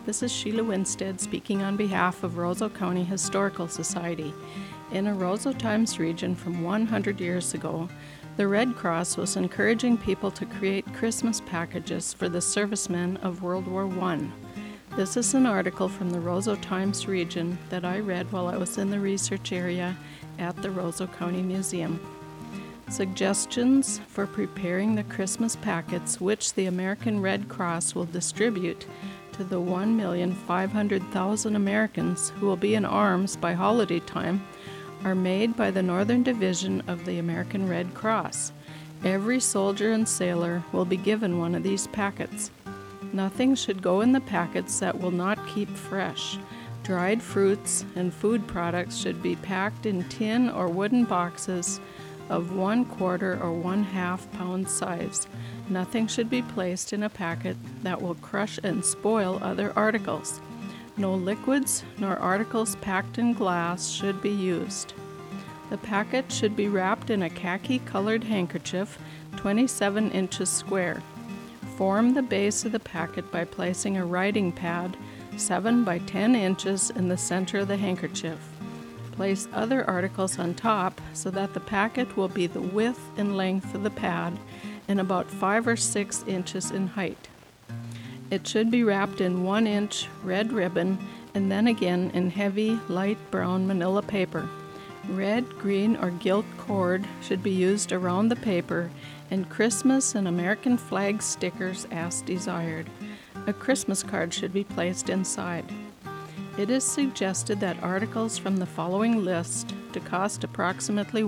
This is Sheila Winstead speaking on behalf of Roseau County Historical Society. In a Roseau Times region from 100 years ago, the Red Cross was encouraging people to create Christmas packages for the servicemen of World War I. This is an article from the Roseau Times region that I read while I was in the research area at the Roseau County Museum. Suggestions for preparing the Christmas packets which the American Red Cross will distribute to the 1,500,000 Americans who will be in arms by holiday time are made by the Northern Division of the American Red Cross. Every soldier and sailor will be given one of these packets. Nothing should go in the packets that will not keep fresh. Dried fruits and food products should be packed in tin or wooden boxes of 1/4 or 1/2 pound size. Nothing should be placed in a packet that will crush and spoil other articles. No liquids nor articles packed in glass should be used. The packet should be wrapped in a khaki-colored handkerchief 27 inches square. Form the base of the packet by placing a writing pad 7 by 10 inches in the center of the handkerchief. Place other articles on top so that the packet will be the width and length of the pad and about 5 or 6 inches in height. It should be wrapped in 1-inch red ribbon and then again in heavy, light brown manila paper. Red, green, or gilt cord should be used around the paper and Christmas and American flag stickers as desired. A Christmas card should be placed inside. It is suggested that articles from the following list, to cost approximately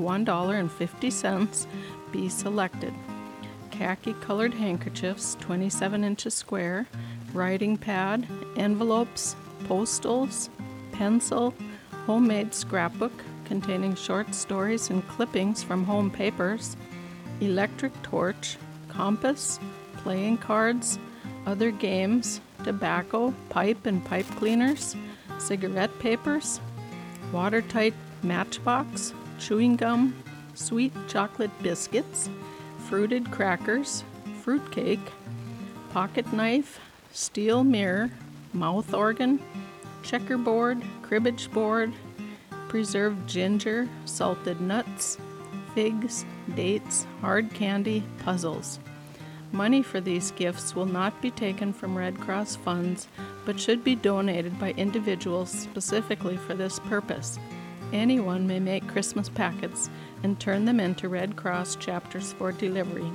$1.50, be selected: khaki-colored handkerchiefs, 27 inches square, writing pad, envelopes, postals, pencil, homemade scrapbook containing short stories and clippings from home papers, electric torch, compass, playing cards, other games, tobacco, pipe and pipe cleaners, cigarette papers, watertight matchbox, chewing gum, sweet chocolate biscuits, fruited crackers, fruitcake, pocket knife, steel mirror, mouth organ, checkerboard, cribbage board, preserved ginger, salted nuts, figs, dates, hard candy, puzzles. Money for these gifts will not be taken from Red Cross funds, but should be donated by individuals specifically for this purpose. Anyone may make Christmas packets and turn them into Red Cross chapters for delivery.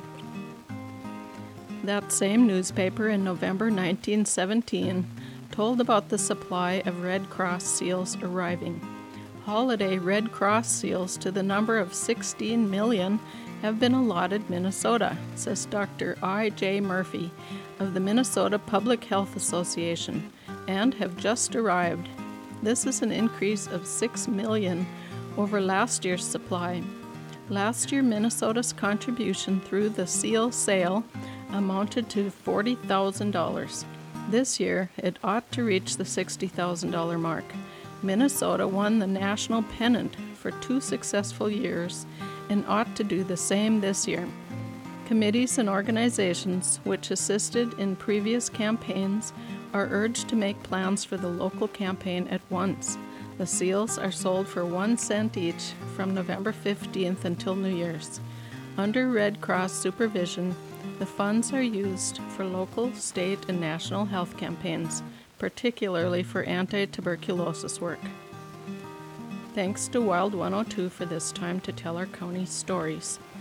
That same newspaper in November 1917 told about the supply of Red Cross seals arriving. Holiday Red Cross seals to the number of 16 million have been allotted Minnesota, says Dr. I.J. Murphy of the Minnesota Public Health Association, and have just arrived. This is an increase of 6 million over last year's supply. Last year, Minnesota's contribution through the seal sale amounted to $40,000. This year, it ought to reach the $60,000 mark. Minnesota won the national pennant for 2 successful years and ought to do the same this year. Committees and organizations which assisted in previous campaigns are urged to make plans for the local campaign at once. The seals are sold for 1 cent each from November 15th until New Year's. Under Red Cross supervision, the funds are used for local, state, and national health campaigns, particularly for anti-tuberculosis work. Thanks to Wild 102 for this time to tell our county stories.